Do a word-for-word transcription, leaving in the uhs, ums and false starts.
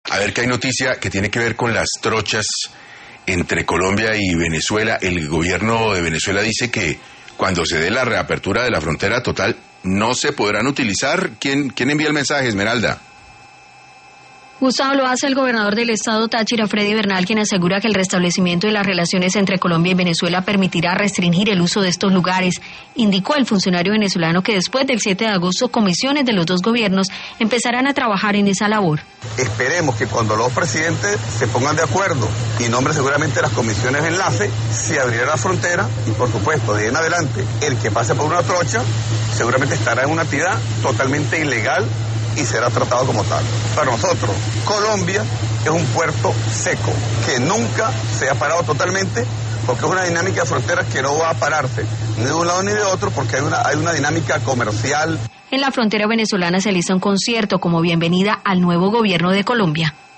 A ver, que hay noticia que tiene que ver con las trochas entre Colombia y Venezuela. El gobierno de Venezuela dice que cuando se dé la reapertura de la frontera total no se podrán utilizar. ¿Quién, quién envía el mensaje, Esmeralda? Gustavo, lo hace el gobernador del estado Táchira, Freddy Bernal, quien asegura que el restablecimiento de las relaciones entre Colombia y Venezuela permitirá restringir el uso de estos lugares. Indicó el funcionario venezolano que después del siete de agosto, comisiones de los dos gobiernos empezarán a trabajar en esa labor. Esperemos que cuando los presidentes se pongan de acuerdo y nombren seguramente las comisiones de enlace, se abrirá la frontera y, por supuesto, de ahí en adelante, el que pase por una trocha seguramente estará en una actividad totalmente ilegal y será tratado como tal. Para nosotros, Colombia es un puerto seco, que nunca se ha parado totalmente, porque es una dinámica de fronteras que no va a pararse ni de un lado ni de otro, porque hay una, hay una dinámica comercial. En la frontera venezolana se alista un concierto como bienvenida al nuevo gobierno de Colombia.